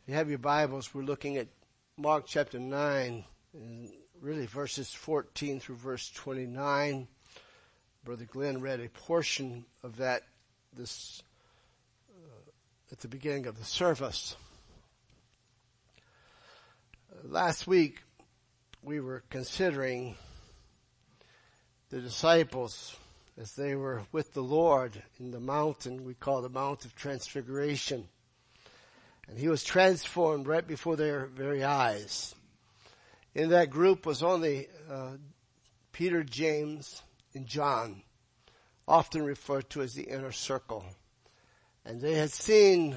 You have your Bibles. We're looking at Mark chapter 9, and really verses 14 through verse 29. Brother Glenn read a portion of that at the beginning of the service. Last week, we were considering the disciples as they were with the Lord in the mountain we call the Mount of Transfiguration. And he was transformed right before their very eyes. In that group was only Peter, James, and John, often referred to as the inner circle. And they had seen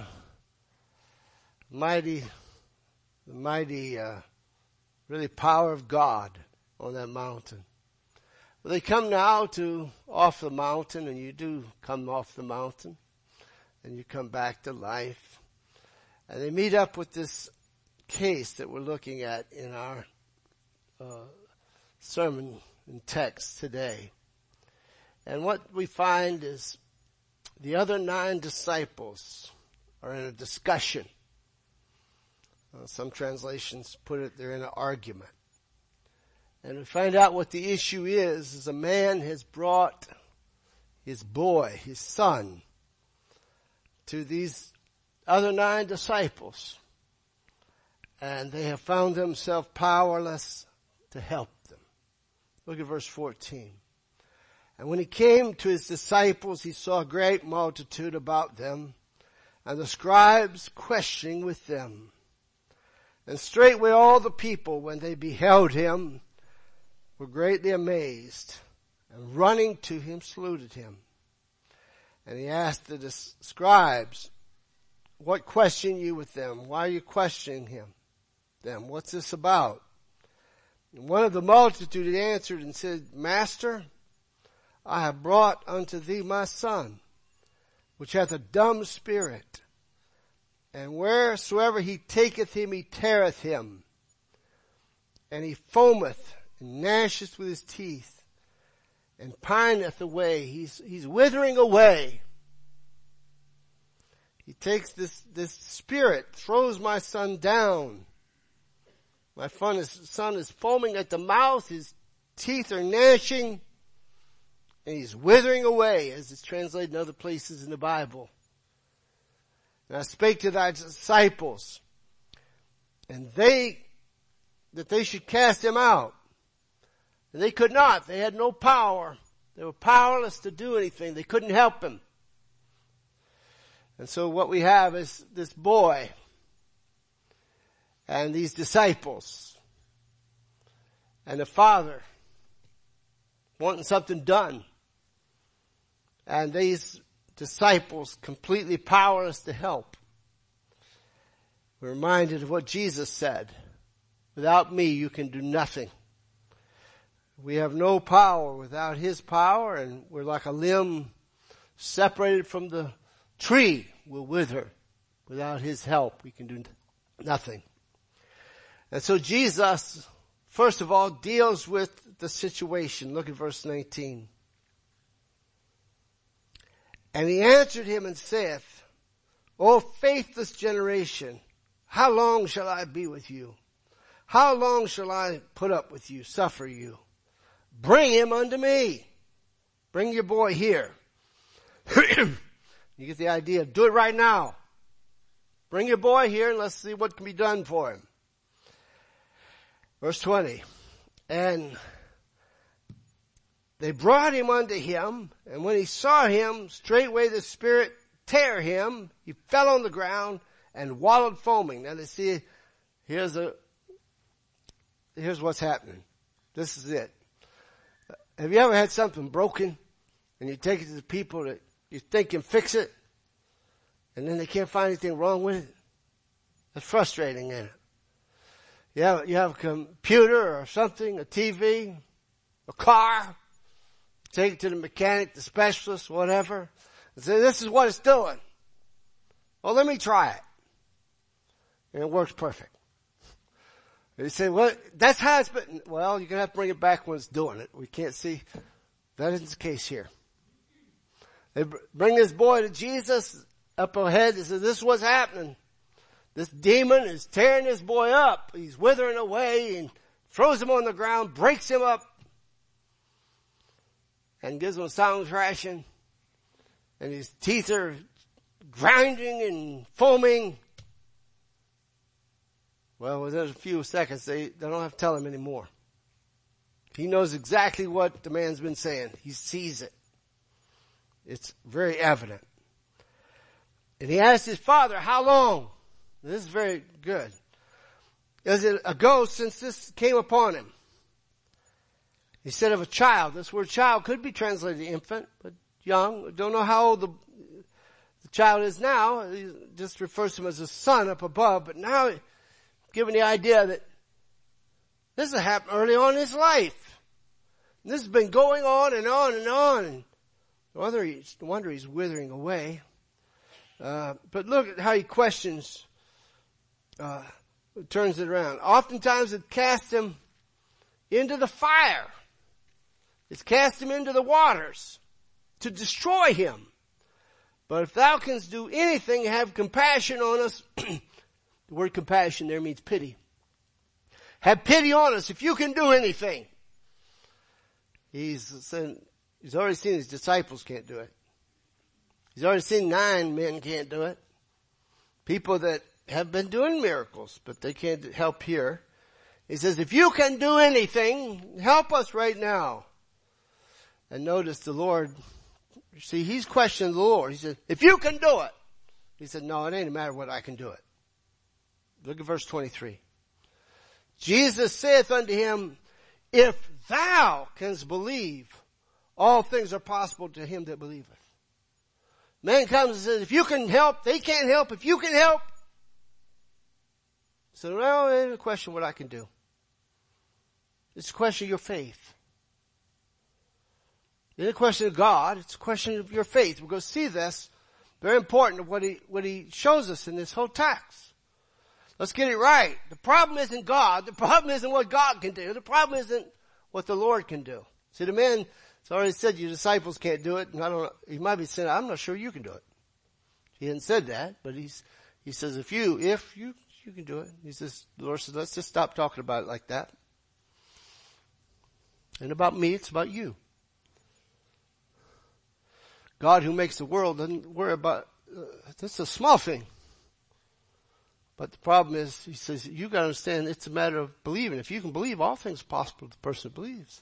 the mighty really power of God on that mountain. Well, they come now to off the mountain, and you do come off the mountain, and you come back to life. And they meet up with this case that we're looking at in our sermon and text today. And what we find is the other 9 disciples are in a discussion. Some translations put it, they're in an argument. And we find out what the issue is a man has brought his boy, his son, to these other 9 disciples, and they have found themselves powerless to help them. Look at verse 14. And when he came to his disciples, he saw a great multitude about them, and the scribes questioning with them. And straightway all the people, when they beheld him, were greatly amazed, and running to him saluted him. And he asked the scribes, "What question you with them? Why are you questioning them? What's this about?" And one of the multitude answered and said, "Master, I have brought unto thee my son, which hath a dumb spirit. And wheresoever he taketh him, he teareth him. And he foameth and gnasheth with his teeth, and pineth away." He's withering away. He takes this spirit, throws my son down. My son is foaming at the mouth, his teeth are gnashing, and he's withering away, as it's translated in other places in the Bible. And I spake to thy disciples, and that they should cast him out. And they could not. They had no power. They were powerless to do anything. They couldn't help him. And so what we have is this boy and these disciples and the father wanting something done. And these disciples completely powerless to help. We're reminded of what Jesus said. Without me, you can do nothing. We have no power without his power, and we're like a limb separated from the tree will wither. Without his help, we can do nothing. And so Jesus, first of all, deals with the situation. Look at verse 19. And he answered him and saith, O faithless generation, how long shall I be with you? How long shall I put up with you, suffer you? Bring him unto me. Bring your boy here. You get the idea. Do it right now. Bring your boy here and let's see what can be done for him. Verse 20. And they brought him unto him, and when he saw him, straightway the spirit tear him. He fell on the ground and wallowed foaming. Now they see, here's what's happening. This is it. Have you ever had something broken and you take it to the people that you think can fix it, and then they can't find anything wrong with it? That's frustrating, isn't it? You have a computer or something, a TV, a car, take it to the mechanic, the specialist, whatever, and say, this is what it's doing. Well, let me try it. And it works perfect. You say, well, that's how it's been. Well, you're going to have to bring it back when it's doing it. We can't see. That isn't the case here. They bring this boy to Jesus up ahead. They say, this is what's happening. This demon is tearing this boy up. He's withering away and throws him on the ground, breaks him up, and gives him a sound thrashing. And his teeth are grinding and foaming. Well, within a few seconds, they don't have to tell him anymore. He knows exactly what the man's been saying. He sees it. It's very evident. And he asked his father, how long? This is very good. Is it ago since this came upon him? He said of a child. This word child could be translated infant, but young. Don't know how old the child is now. He just refers to him as a son up above. But now, given the idea that this has happened early on in his life. And this has been going on and on and on. And no wonder he's withering away. But look at how he questions, turns it around. Oftentimes it casts him into the fire. It's cast him into the waters to destroy him. But if thou canst do anything, have compassion on us. The word compassion there means pity. Have pity on us if you can do anything. He's already seen his disciples can't do it. He's already seen 9 men can't do it. People that have been doing miracles, but they can't help here. He says, if you can do anything, help us right now. And notice the Lord, see, he's questioning the Lord. He said, if you can do it. He said, no, it ain't a matter what I can do it. Look at verse 23. Jesus saith unto him, if thou canst believe, all things are possible to him that believeth. Man comes and says, if you can help, they can't help. If you can help. So now it ain't a question what I can do. It's a question of your faith. It ain't a question of God. It's a question of your faith. We're going to see this. Very important of what he shows us in this whole text. Let's get it right. The problem isn't God. The problem isn't what God can do. The problem isn't what the Lord can do. See, the man has already said your disciples can't do it. And I don't know. He might be saying, I'm not sure you can do it. He hadn't said that, but he says, if you can do it. He says, the Lord says, let's just stop talking about it like that. And about me, it's about you. God who makes the world doesn't worry about, that's a small thing. But the problem is, he says, you got to understand, it's a matter of believing. If you can believe, all things are possible to the person who believes.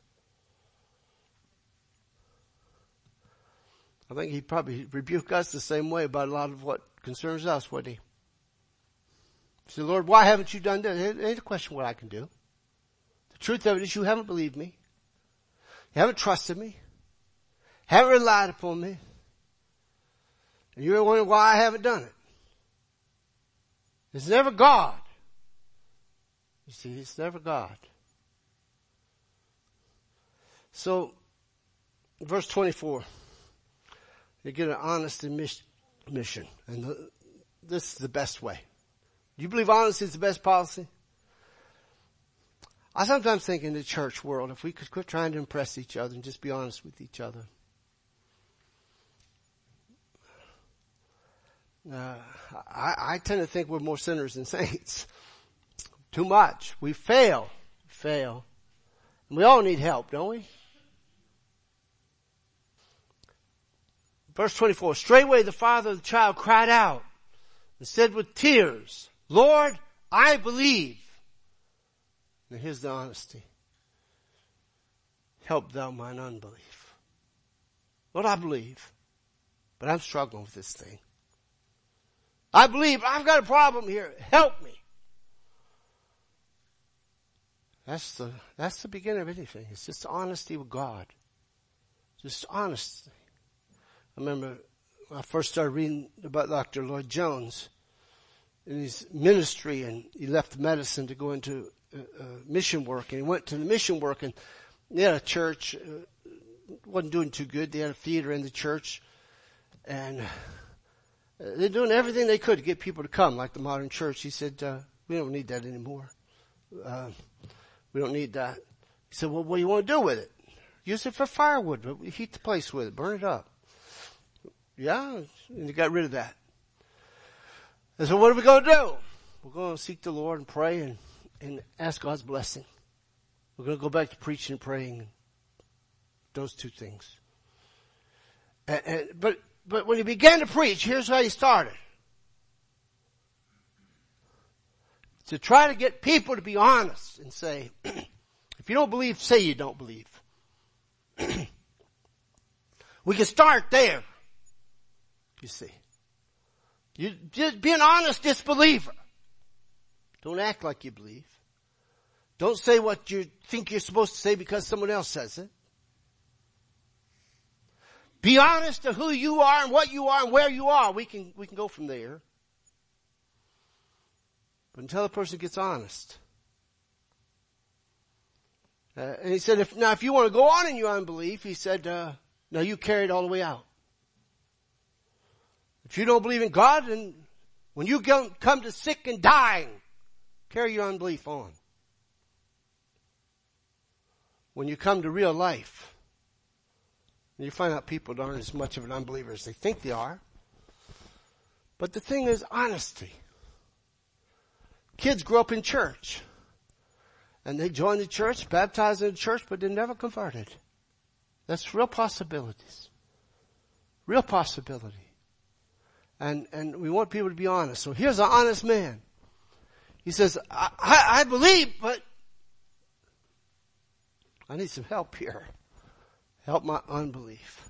I think he probably rebuked us the same way about a lot of what concerns us, wouldn't he? He said, Lord, why haven't you done that? It ain't a question what I can do. The truth of it is you haven't believed me. You haven't trusted me. Haven't relied upon me. And you're wondering why I haven't done it. It's never God. You see, it's never God. So, verse 24. You get an honest mission. And this is the best way. Do you believe honesty is the best policy? I sometimes think in the church world, if we could quit trying to impress each other and just be honest with each other. I tend to think we're more sinners than saints. Too much. We fail. And we all need help, don't we? Verse 24. Straightway the father of the child cried out and said with tears, Lord, I believe. Now here's the honesty. Help thou mine unbelief. Lord, I believe, but I'm struggling with this thing. I believe I've got a problem here. Help me. That's the beginning of anything. It's just honesty with God. Just honesty. I remember when I first started reading about Dr. Lloyd Jones in his ministry, and he left medicine to go into mission work, and he went to the mission work, and they had a church, wasn't doing too good. They had a theater in the church, and they're doing everything they could to get people to come, like the modern church. He said, we don't need that anymore. We don't need that. He said, well, what do you want to do with it? Use it for firewood. Heat the place with it. Burn it up. Yeah, and he got rid of that. And so what are we going to do? we're going to seek the Lord and pray and ask God's blessing. We're going to go back to preaching and praying. Those two things. But when he began to preach, here's how he started. To try to get people to be honest and say, if you don't believe, say you don't believe. We can start there. You see. You just be an honest disbeliever. Don't act like you believe. Don't say what you think you're supposed to say because someone else says it. Be honest to who you are and what you are and where you are. We can go from there. But until the person gets honest. And he said, if you want to go on in your unbelief, he said, now you carry it all the way out. If you don't believe in God, then when you come to sick and dying, carry your unbelief on. When you come to real life, you find out people aren't as much of an unbeliever as they think they are. But the thing is honesty. Kids grow up in church. And they join the church, baptized in the church, but they're never converted. That's real possibilities. Real possibility. And we want people to be honest. So here's an honest man. He says, I believe, but I need some help here. Help my unbelief.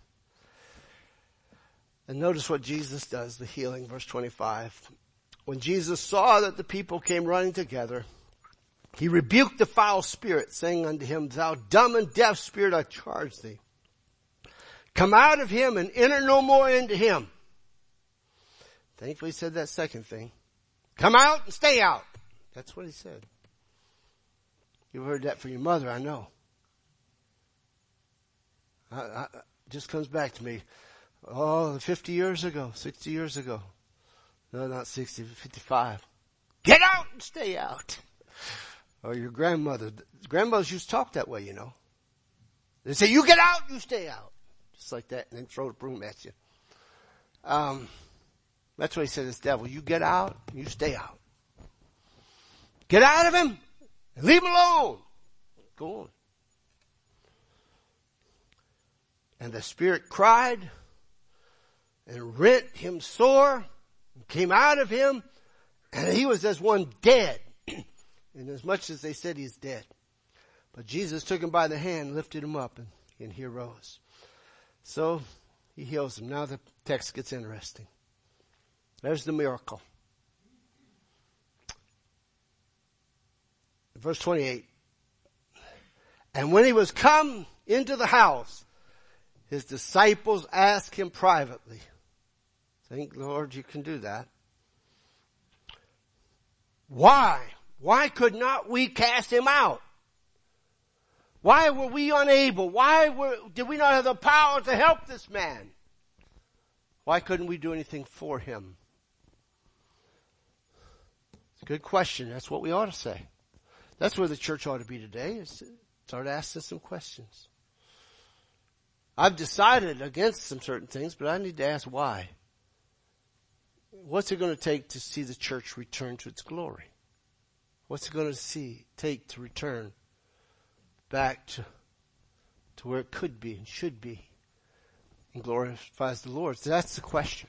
And notice what Jesus does, the healing, verse 25. When Jesus saw that the people came running together, he rebuked the foul spirit, saying unto him, Thou dumb and deaf spirit, I charge thee. Come out of him and enter no more into him. Thankfully he said that second thing. Come out and stay out. That's what he said. You've heard that from your mother, I know. Just comes back to me. 50 years ago, 60 years ago. No, not 60, 55. Get out and stay out. Or your grandmother. Grandmothers used to talk that way, you know. They say, you get out, you stay out. Just like that, and then throw the broom at you. That's what he said to this devil. You get out, you stay out. Get out of him and leave him alone. Go on. And the spirit cried and rent him sore and came out of him, and he was as one dead. And as much as they said he's dead. But Jesus took him by the hand, lifted him up, and he arose. So he heals him. Now the text gets interesting. There's the miracle. Verse 28. And when he was come into the house, his disciples asked him privately. Thank the Lord you can do that. Why? Why could not we cast him out? Why were we unable? Did we not have the power to help this man? Why couldn't we do anything for him? It's a good question. That's what we ought to say. That's where the church ought to be today, is start asking some questions. I've decided against some certain things, but I need to ask why. What's it going to take to see the church return to its glory? What's it going to take to return back to where it could be and should be and glorifies the Lord? So that's the question.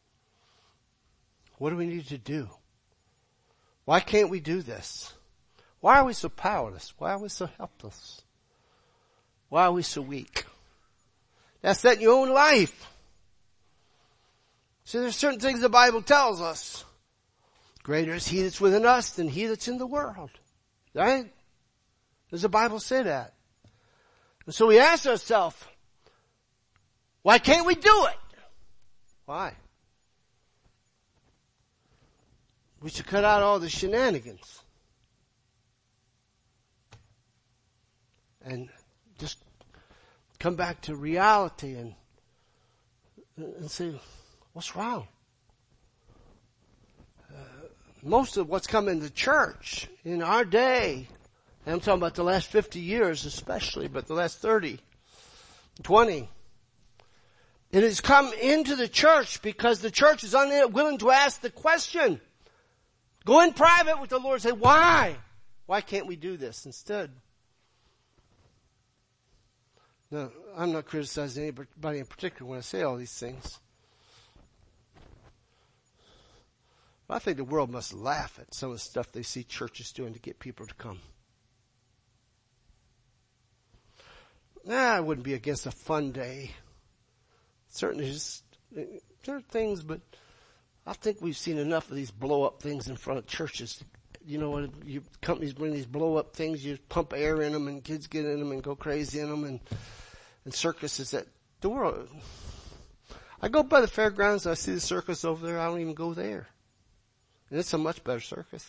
What do we need to do? Why can't we do this? Why are we so powerless? Why are we so helpless? Why are we so weak? That's that in your own life. So there's certain things the Bible tells us. Greater is he that's within us than he that's in the world. Right? Does the Bible say that? And so we ask ourselves, why can't we do it? Why? We should cut out all the shenanigans. And just come back to reality and say, what's wrong? Most of what's come in the church in our day, and I'm talking about the last 50 years especially, but the last 30, 20, it has come into the church because the church is unwilling to ask the question, Go in private with the Lord and say, why? Why can't we do this instead? No, I'm not criticizing anybody in particular when I say all these things. But I think the world must laugh at some of the stuff they see churches doing to get people to come. I wouldn't be against a fun day. Certainly there are things, but I think we've seen enough of these blow-up things in front of churches. You know what? Companies bring these blow-up things. You pump air in them, and kids get in them and go crazy in them, and circuses that the world. I go by the fairgrounds, and I see the circus over there. I don't even go there, and it's a much better circus.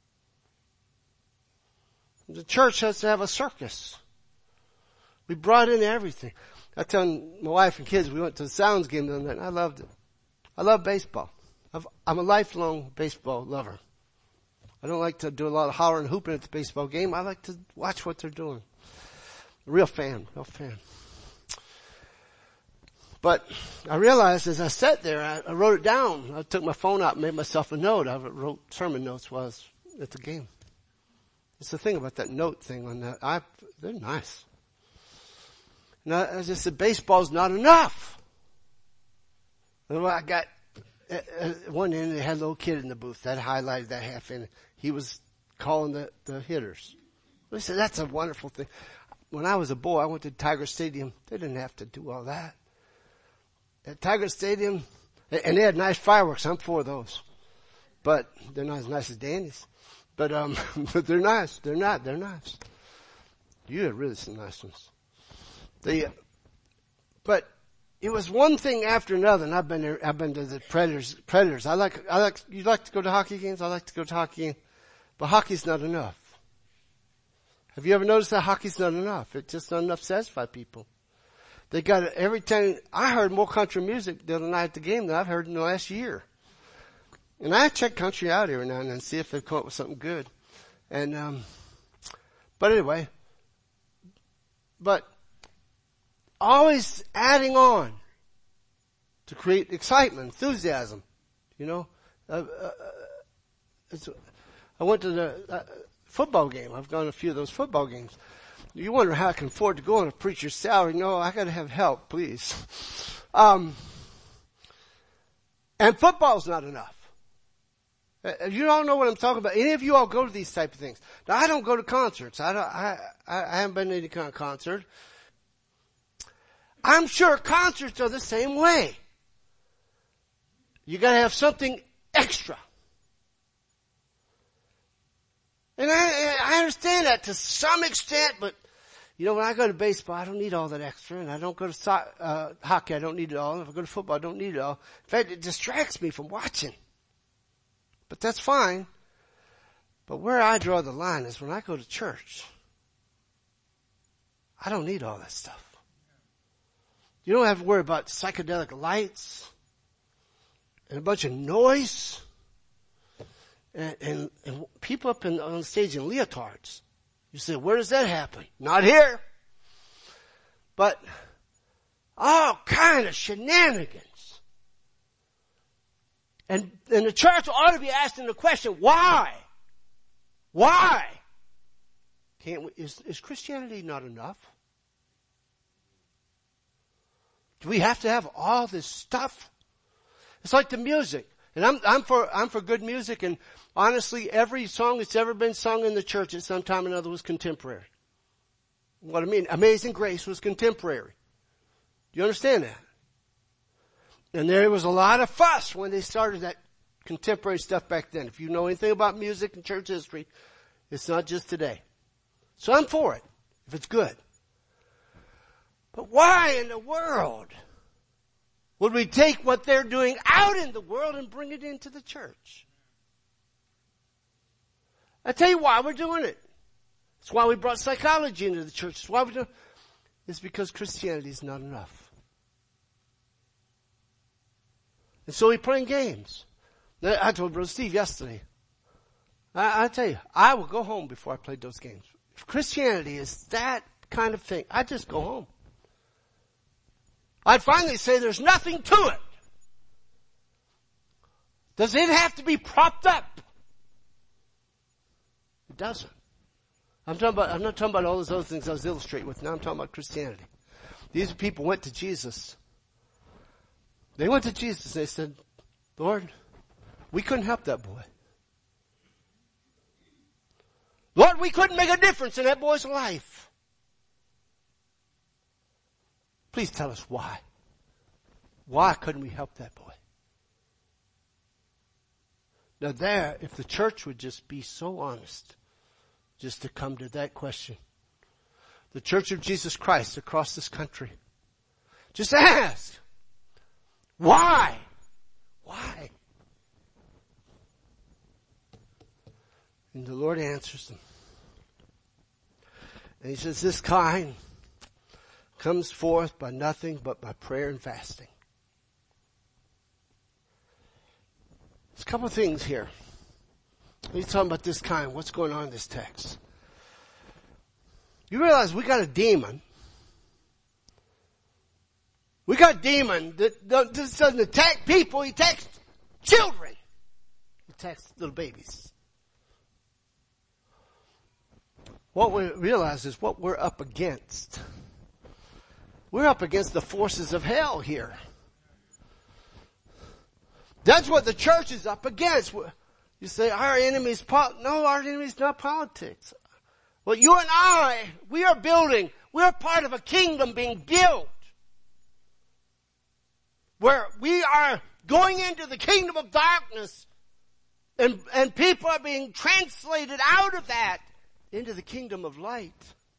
The church has to have a circus. We brought in everything. I tell my wife and kids, we went to the Sounds game the other night, and I loved it. I love baseball. I'm a lifelong baseball lover. I don't like to do a lot of hollering and hooping at the baseball game. I like to watch what they're doing. Real fan. But I realized as I sat there, I wrote it down. I took my phone out and made myself a note. I wrote sermon notes while I was at the game. It's the thing about that note thing on that. They're nice. And I just said, baseball's not enough. And I got, at one end, they had a little kid in the booth. That highlighted that half inning. He was calling the hitters. I said, that's a wonderful thing. When I was a boy, I went to Tiger Stadium. They didn't have to do all that. At Tiger Stadium, and they had nice fireworks. I'm for those. But they're not as nice as Danny's. But they're nice. They're nice. You had really some nice ones. But it was one thing after another, and I've been to the Predators. You like to go to hockey games? I like to go to hockey games. But hockey's not enough. Have you ever noticed that hockey's not enough? It's just not enough to satisfy people. They got it every time. I heard more country music the other night at the game than I've heard in the last year. And I check country out every now and then, see if they've come up with something good. And, but anyway, always adding on to create excitement, enthusiasm, you know. I went to the football game. I've gone to a few of those football games. You wonder how I can afford to go on a preacher's salary. No, I gotta have help, please. And football's not enough. You all know what I'm talking about. Any of you all go to these type of things. Now, I don't go to concerts. I haven't been to any kind of concert. I'm sure concerts are the same way. You gotta have something extra. And I understand that to some extent, but you know, when I go to baseball, I don't need all that extra, and I don't go to hockey, I don't need it all. And if I go to football, I don't need it all. In fact, it distracts me from watching. But that's fine. But where I draw the line is when I go to church. I don't need all that stuff. You don't have to worry about psychedelic lights and a bunch of noise and people up on the stage in leotards. You say, where does that happen? Not here. But all kind of shenanigans. And the church ought to be asking the question, why? Why? Is Christianity not enough? Do we have to have all this stuff? It's like the music. And I'm for good music, and honestly, every song that's ever been sung in the church at some time or another was contemporary. What I mean, Amazing Grace was contemporary. Do you understand that? And there was a lot of fuss when they started that contemporary stuff back then. If you know anything about music and church history, it's not just today. So I'm for it, if it's good. But why in the world would we take what they're doing out in the world and bring it into the church? I tell you why we're doing it. It's why we brought psychology into the church. It's why we're doing it. It's because Christianity is not enough. And so we play games. I told Brother Steve yesterday, I tell you, I will go home before I played those games. If Christianity is that kind of thing, I'd just go home. I'd finally say there's nothing to it. Does it have to be propped up? It doesn't. I'm not talking about all those other things I was illustrating with. Now I'm talking about Christianity. These people went to Jesus. They went to Jesus and they said, Lord, we couldn't help that boy. Lord, we couldn't make a difference in that boy's life. Please tell us why. Why couldn't we help that boy? Now there, if the church would just be so honest, just to come to that question. The Church of Jesus Christ across this country. Just ask. Why? Why? And the Lord answers them. And he says, this kind comes forth by nothing but by prayer and fasting. There's a couple of things here. He's talking about this kind. What's going on in this text? You realize we got a demon. We got a demon that doesn't attack people. He attacks children. He attacks little babies. What we realize is what we're up against. We're up against the forces of hell here. That's what the church is up against. You say, our enemy is no, our enemy is not politics. Well, you and I, we are part of a kingdom being built. Where we are going into the kingdom of darkness and people are being translated out of that into the kingdom of light.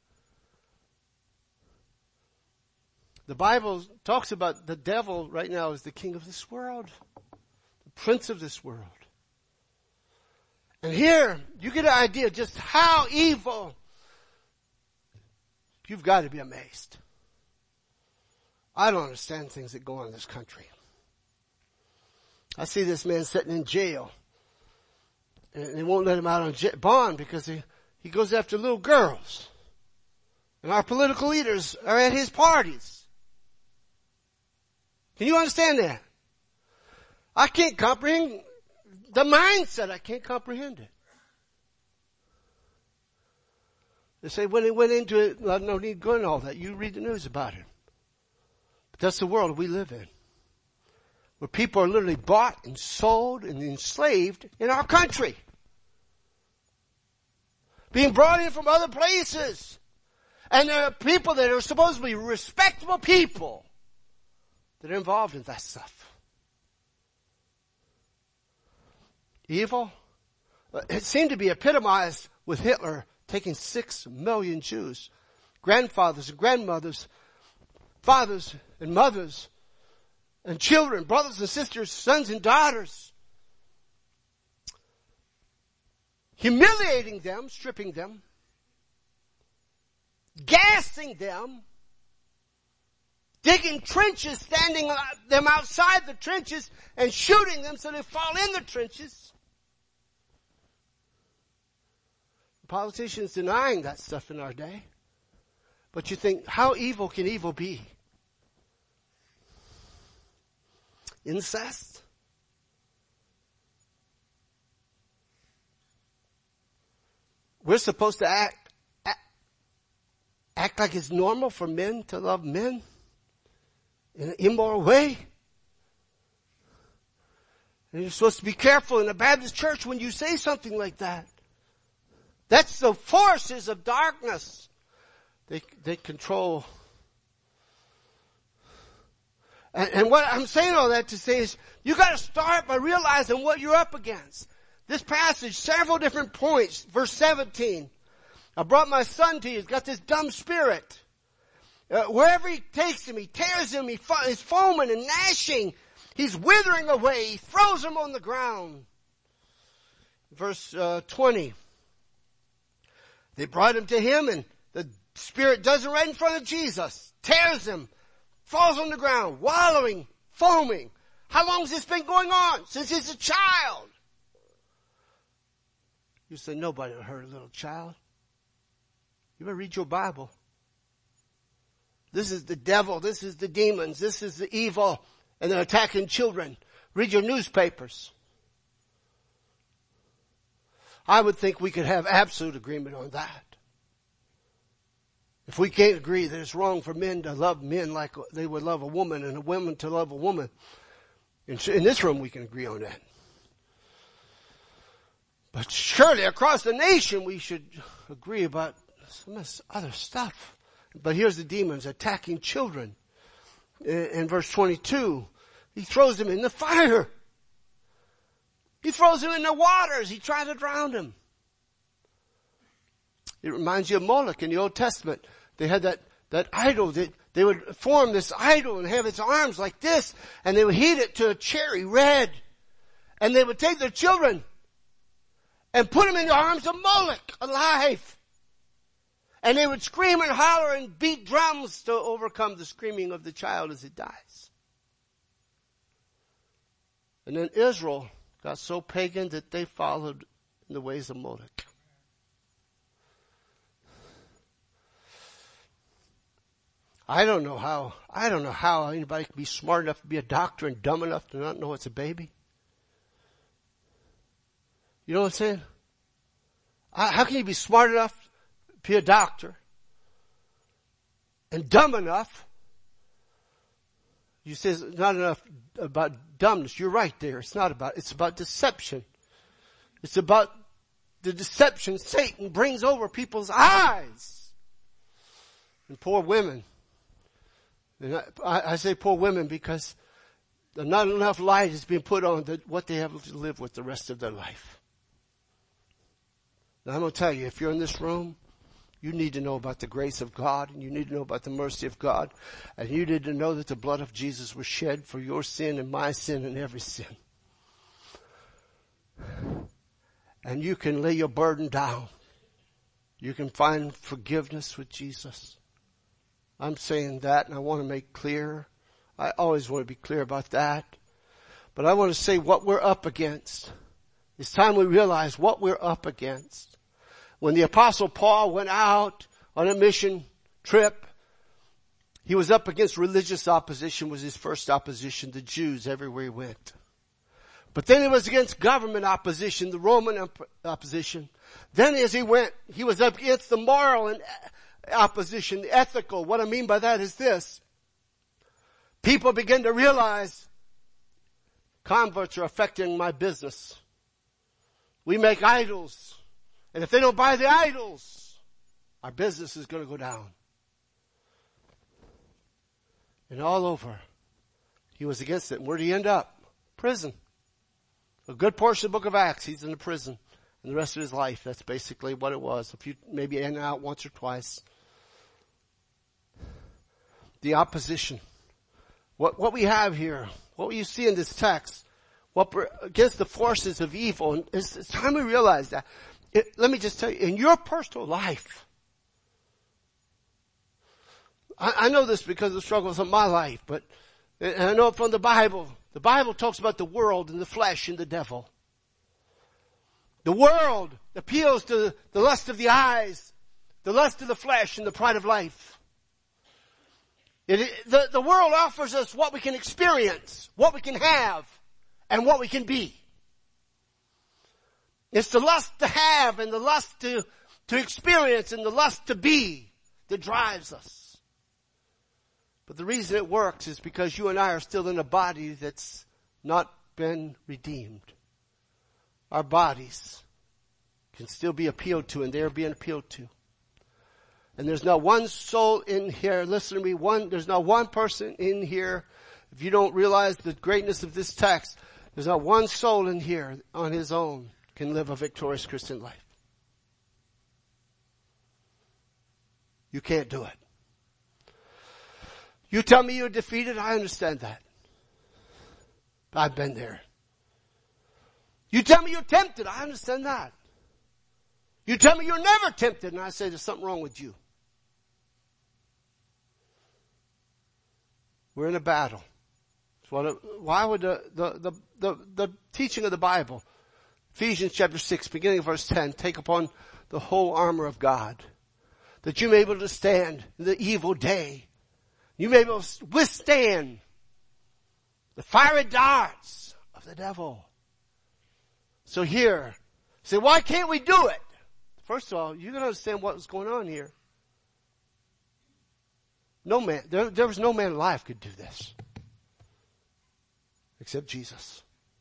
The Bible talks about the devil right now as the king of this world, the prince of this world. And here, you get an idea just how evil. You've got to be amazed. I don't understand things that go on in this country. I see this man sitting in jail. And they won't let him out on bond because he goes after little girls. And our political leaders are at his parties. Can you understand that? I can't comprehend the mindset. I can't comprehend it. They say when he went into it, no need to go into all that. You read the news about it. But that's the world we live in. Where people are literally bought and sold and enslaved in our country. Being brought in from other places. And there are people that are supposed to be respectable people that are involved in that stuff. Evil. It seemed to be epitomized with Hitler taking 6 million Jews, grandfathers and grandmothers, fathers and mothers, and children, brothers and sisters, sons and daughters, humiliating them, stripping them, gassing them, digging trenches, standing them outside the trenches and shooting them so they fall in the trenches. Politicians denying that stuff in our day. But you think, how evil can evil be? Incest? We're supposed to act like it's normal for men to love men in an immoral way. And you're supposed to be careful in a Baptist church when you say something like that. That's the forces of darkness. They control. And what I'm saying all that to say is, you got to start by realizing what you're up against. This passage, several different points. Verse 17. I brought my son to you. He's got this dumb spirit. Wherever he takes him, he tears him. He's foaming and gnashing. He's withering away. He throws him on the ground. Verse 20. They brought him to him, and the spirit does it right in front of Jesus. Tears him. Falls on the ground. Wallowing. Foaming. How long has this been going on? Since he's a child. You say, nobody will hurt a little child. You better read your Bible. This is the devil. This is the demons. This is the evil. And they're attacking children. Read your newspapers. I would think we could have absolute agreement on that. If we can't agree that it's wrong for men to love men like they would love a woman and a woman to love a woman, in this room we can agree on that. But surely across the nation we should agree about some of this other stuff. But here's the demons attacking children. In verse 22, he throws them in the fire. He throws them in the waters. He tries to drown them. It reminds you of Moloch in the Old Testament. They had that idol. They would form this idol and have its arms like this, and they would heat it to a cherry red. And they would take their children and put them in the arms of Moloch alive. And they would scream and holler and beat drums to overcome the screaming of the child as it dies. And then Israel got so pagan that they followed in the ways of Moloch. I don't know how anybody can be smart enough to be a doctor and dumb enough to not know it's a baby. You know what I'm saying? How can you be smart enough to be a doctor and dumb enough? You say it's not enough about dumbness. You're right there. It's about deception. It's about the deception Satan brings over people's eyes. And poor women. And I say poor women because not enough light is being put on what they have to live with the rest of their life. Now I'm going to tell you, if you're in this room, you need to know about the grace of God, and you need to know about the mercy of God, and you need to know that the blood of Jesus was shed for your sin and my sin and every sin. And you can lay your burden down. You can find forgiveness with Jesus. I'm saying that, and I want to make clear. I always want to be clear about that. But I want to say what we're up against. It's time we realize what we're up against. When the Apostle Paul went out on a mission trip, he was up against religious opposition, was his first opposition, the Jews everywhere he went. But then he was against government opposition, the Roman opposition. Then as he went, he was up against the moral and opposition, the ethical. What I mean by that is this. People begin to realize converts are affecting my business. We make idols. And if they don't buy the idols, our business is going to go down. And all over, he was against it. And where did he end up? Prison. A good portion of the book of Acts, he's in the prison. And the rest of his life, that's basically what it was. If you maybe in and out once or twice. The opposition. What we have here, what you see in this text, what we're against the forces of evil, and it's time we realize that. Let me just tell you, in your personal life, I know this because of the struggles of my life, but and I know it from the Bible. The Bible talks about the world and the flesh and the devil. The world appeals to the lust of the eyes, the lust of the flesh, and the pride of life. The world offers us what we can experience, what we can have, and what we can be. It's the lust to have and the lust to experience and the lust to be that drives us. But the reason it works is because you and I are still in a body that's not been redeemed. Our bodies can still be appealed to, and they're being appealed to. And there's not one soul in here, listen to me, there's not one person in here, if you don't realize the greatness of this text, there's not one soul in here on his own can live a victorious Christian life. You can't do it. You tell me you're defeated, I understand that. I've been there. You tell me you're tempted, I understand that. You tell me you're never tempted, and I say there's something wrong with you. We're in a battle. Why would the teaching of the Bible, Ephesians chapter 6, beginning of verse 10, take upon the whole armor of God, that you may be able to stand in the evil day. You may be able to withstand the fiery darts of the devil. So here, Say, why can't we do it? First of all, you got to understand what was going on here. No man, there was no man alive could do this. Except Jesus.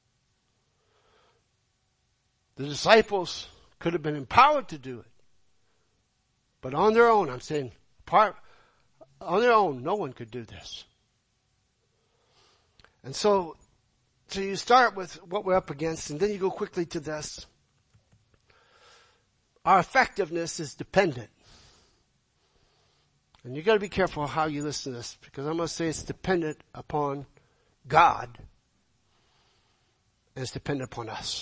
The disciples could have been empowered to do it. But on their own, I'm saying, on their own, no one could do this. And so you start with what we're up against, and then you go quickly to this. Our effectiveness is dependent. And you got to be careful how you listen to this, because I'm going to say it's dependent upon God, and it's dependent upon us.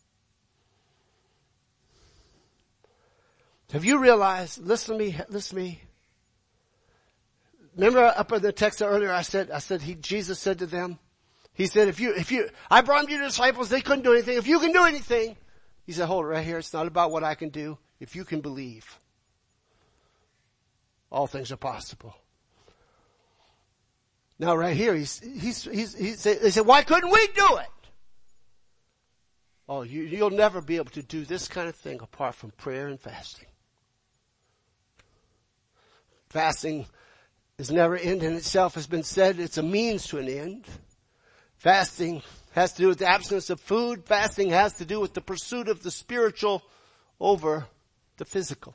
Have you realized, listen to me. Remember up in the text earlier I said Jesus said to them, he said, I brought you the disciples, they couldn't do anything. If you can do anything, he said, hold it right here. It's not about what I can do. If you can believe, all things are possible. Now right here, they said, why couldn't we do it? Oh, you'll never be able to do this kind of thing apart from prayer and fasting. Fasting is never end in itself, has been said. It's a means to an end. Fasting has to do with the absence of food. Fasting has to do with the pursuit of the spiritual over the physical.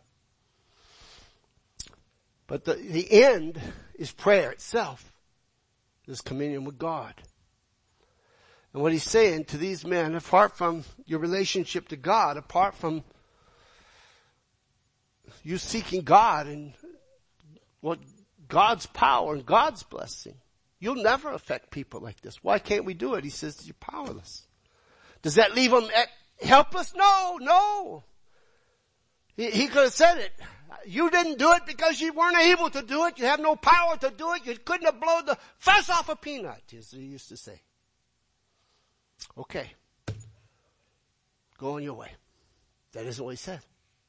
But the end is prayer itself. Is communion with God. And what he's saying to these men, apart from your relationship to God, apart from you seeking God and what God's power and God's blessing, you'll never affect people like this. Why can't we do it? He says you're powerless. Does that leave them helpless? No. He could have said it. You didn't do it because you weren't able to do it. You have no power to do it. You couldn't have blown the fuss off a peanut, as he used to say. Okay. Go on your way. That isn't what he said.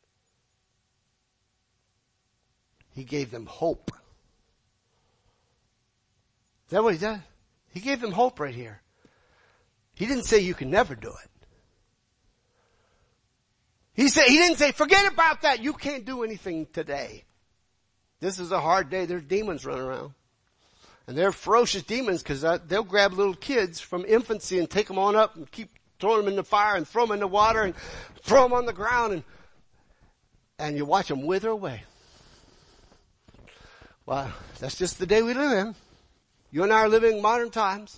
He gave them hope. Is that what he did? He gave them hope right here. He didn't say you can never do it. He didn't say, forget about that. You can't do anything today. This is a hard day. There's demons running around. And they're ferocious demons because they'll grab little kids from infancy and take them on up and keep throwing them in the fire and throw them in the water and throw them on the ground and you watch them wither away. Well, that's just the day we live in. You and I are living in modern times.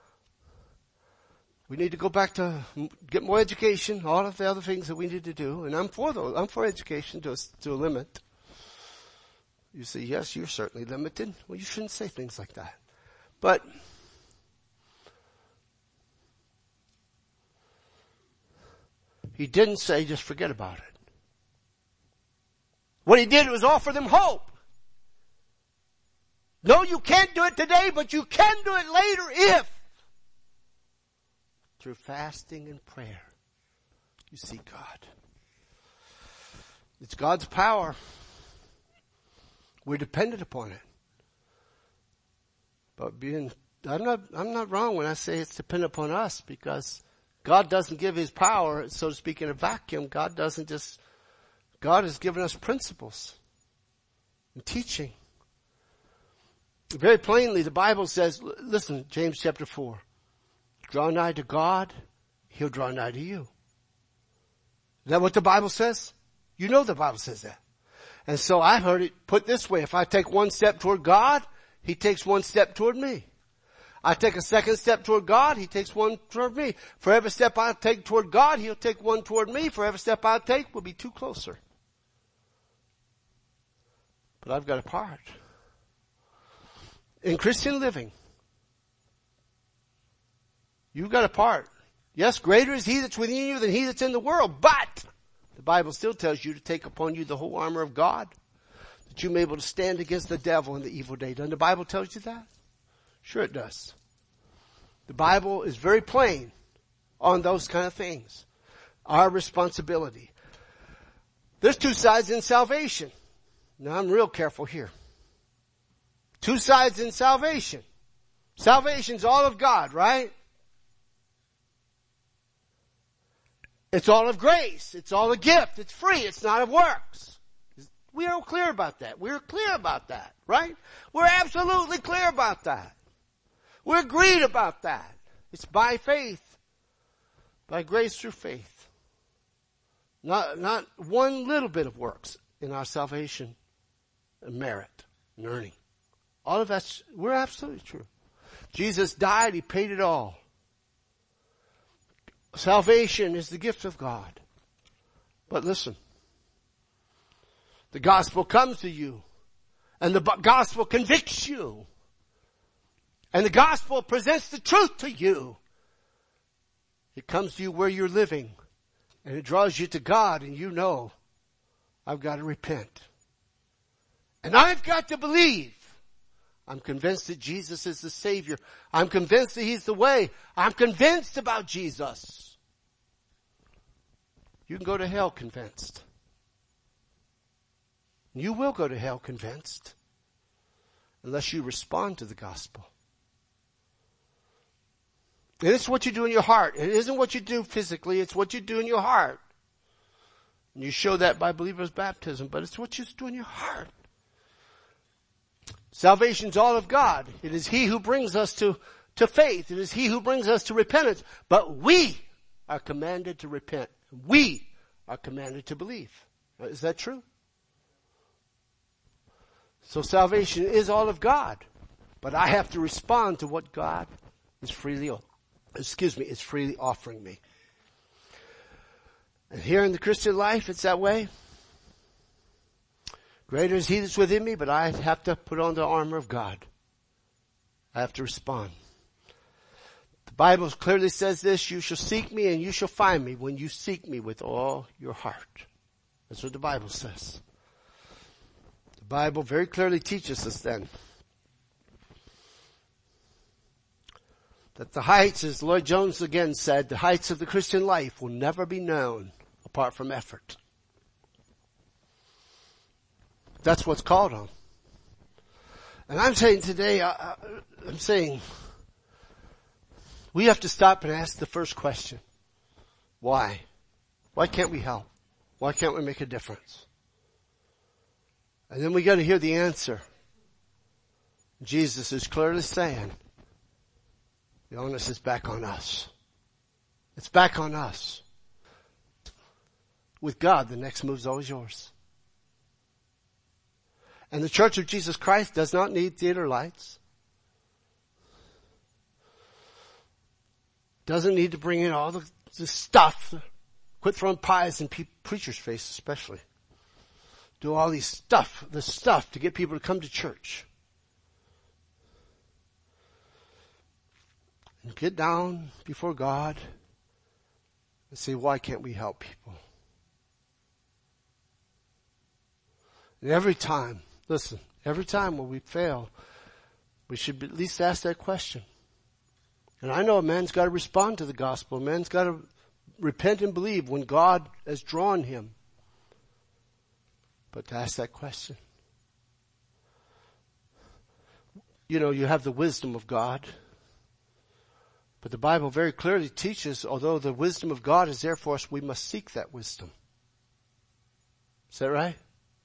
We need to go back to get more education, all of the other things that we need to do. And I'm for those. I'm for education to a limit. You say, yes, you're certainly limited. Well, you shouldn't say things like that. But he didn't say just forget about it. What he did was offer them hope. No, you can't do it today, but you can do it later if, through fasting and prayer, you seek God. It's God's power. We're dependent upon it. But I'm not wrong when I say it's dependent upon us, because God doesn't give his power, so to speak, in a vacuum. God has given us principles and teaching. Very plainly, the Bible says, listen, James chapter 4, draw nigh to God, he'll draw nigh to you. Is that what the Bible says? You know the Bible says that. And so I've heard it put this way. If I take one step toward God, he takes one step toward me. I take a second step toward God, he takes one toward me. For every step I take toward God, he'll take one toward me. For every step I take, we'll be two closer. But I've got a part. In Christian living, you've got a part. Yes, greater is he that's within you than he that's in the world. But the Bible still tells you to take upon you the whole armor of God, that you may be able to stand against the devil in the evil day. Doesn't the Bible tell you that? Sure it does. The Bible is very plain on those kind of things. Our responsibility. There's two sides in salvation. Now I'm real careful here. Two sides in salvation. Salvation's all of God, right? It's all of grace. It's all a gift. It's free. It's not of works. We are clear about that. We're clear about that, right? We're absolutely clear about that. We're agreed about that. It's by faith. By grace through faith. Not one little bit of works in our salvation and merit and earning. All of that's, we're absolutely true. Jesus died. He paid it all. Salvation is the gift of God. But listen. The gospel comes to you. And the gospel convicts you. And the gospel presents the truth to you. It comes to you where you're living. And it draws you to God, and you know, I've got to repent. And I've got to believe. I'm convinced that Jesus is the Savior. I'm convinced that He's the way. I'm convinced about Jesus. You can go to hell convinced. You will go to hell convinced. Unless you respond to the gospel. And it's what you do in your heart. It isn't what you do physically. It's what you do in your heart. And you show that by believer's baptism. But it's what you do in your heart. Salvation's all of God. It is He who brings us to faith. It is He who brings us to repentance. But we are commanded to repent. We are commanded to believe. Is that true? So salvation is all of God. But I have to respond to what God is freely offering me. And here in the Christian life, it's that way. Greater is He that's within me, but I have to put on the armor of God. I have to respond. The Bible clearly says this, you shall seek me and you shall find me when you seek me with all your heart. That's what the Bible says. The Bible very clearly teaches us then that the heights, as Lloyd Jones again said, the heights of the Christian life will never be known apart from effort. That's what's called on. And I'm saying today, I'm saying we have to stop and ask the first question. Why? Why can't we help? Why can't we make a difference? And then we got to hear the answer. Jesus is clearly saying, the onus is back on us. It's back on us. With God, the next move is always yours. And the Church of Jesus Christ does not need theater lights. Doesn't need to bring in all the stuff. Quit throwing pies in preachers' face especially. Do all the stuff to get people to come to church. And get down before God and say, why can't we help people? And every time when we fail, we should at least ask that question. And I know a man's got to respond to the gospel. A man's got to repent and believe when God has drawn him. But to ask that question. You know, you have the wisdom of God. But the Bible very clearly teaches, although the wisdom of God is there for us, we must seek that wisdom. Is that right?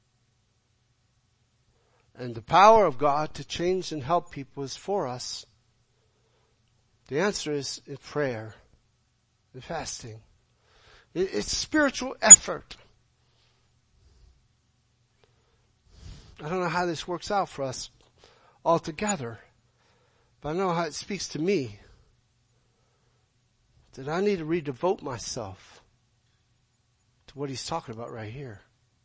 And the power of God to change and help people is for us. The answer is in prayer and fasting. It's spiritual effort. I don't know how this works out for us altogether, but I know how it speaks to me. That I need to redevote myself to what he's talking about right here.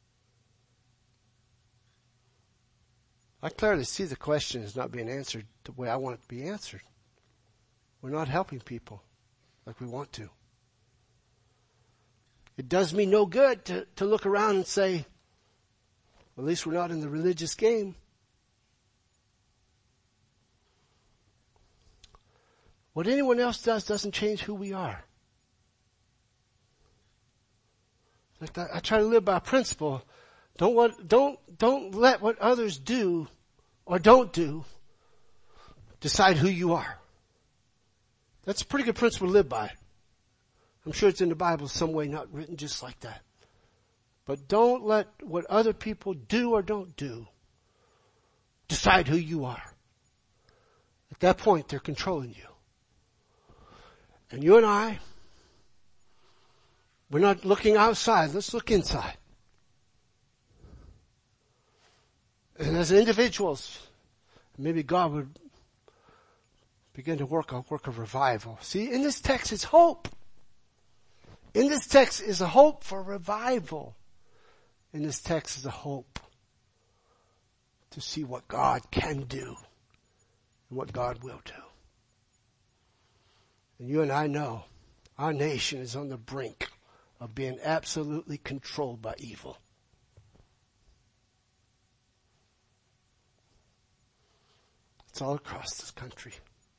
I clearly see the question is not being answered the way I want it to be answered. We're not helping people like we want to. It does me no good to look around and say, well, at least we're not in the religious game. What anyone else does doesn't change who we are. Like I try to live by a principle. Don't let what others do or don't do decide who you are. That's a pretty good principle to live by. I'm sure it's in the Bible some way, not written just like that. But don't let what other people do or don't do decide who you are. At that point, they're controlling you. And you and I, we're not looking outside. Let's look inside. And as individuals, maybe God would begin to work a work of revival. See, in this text is hope. In this text is a hope for revival. In this text is a hope to see what God can do and what God will do. And you and I know our nation is on the brink of being absolutely controlled by evil. It's all across this country.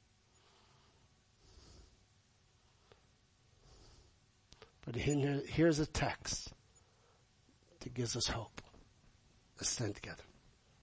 But here's a text that gives us hope. Let's stand together.